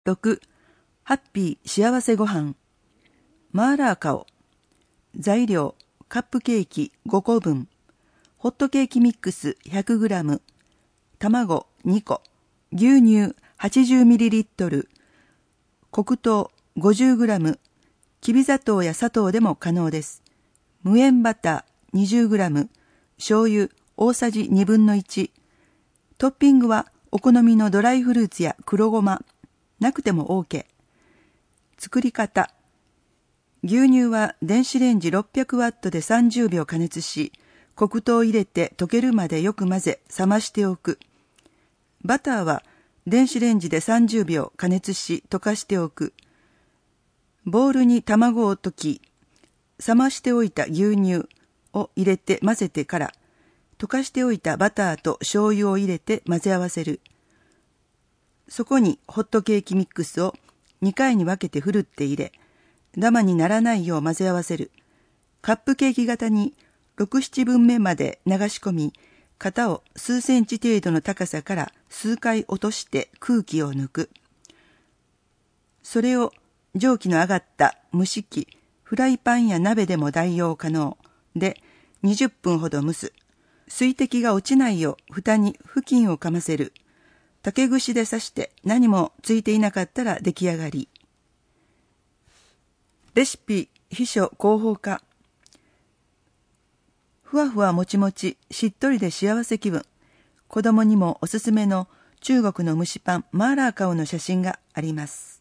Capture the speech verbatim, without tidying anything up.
ろく. ハッピー幸せごはんマーラーカオ。材料カップケーキごこぶん、ホットケーキミックス ひゃくグラム、卵にこ、牛乳 はちじゅうミリリットル、黒糖 ごじゅうグラム、きび砂糖や砂糖でも可能です。無塩バター にじゅうグラム、醤油大さじにぶんのいち、トッピングはお好みのドライフルーツや黒ごま、なくても OK。作り方。牛乳は電子レンジろっぴゃくワットでさんじゅうびょう加熱し、黒糖を入れて溶けるまでよく混ぜ、冷ましておく。バターは電子レンジでさんじゅうびょう加熱し、溶かしておく。ボウルに卵を溶き、冷ましておいた牛乳を入れて混ぜてから、溶かしておいたバターと醤油を入れて混ぜ合わせる。そこにホットケーキミックスをにかいに分けてふるって入れ、ダマにならないよう混ぜ合わせる。カップケーキ型にろく、ななぶんめまで流し込み、型を数センチ程度の高さから数回落として空気を抜く。それを蒸気の上がった蒸し器、フライパンや鍋でも代用可能でにじゅっぷんほど蒸す。水滴が落ちないよう蓋に布巾をかませる。竹串で刺して何もついていなかったら出来上がり。レシピ秘書広報課。ふわふわもちもち、しっとりで幸せ気分。子供にもおすすめの中国の蒸しパンマーラーカオの写真があります。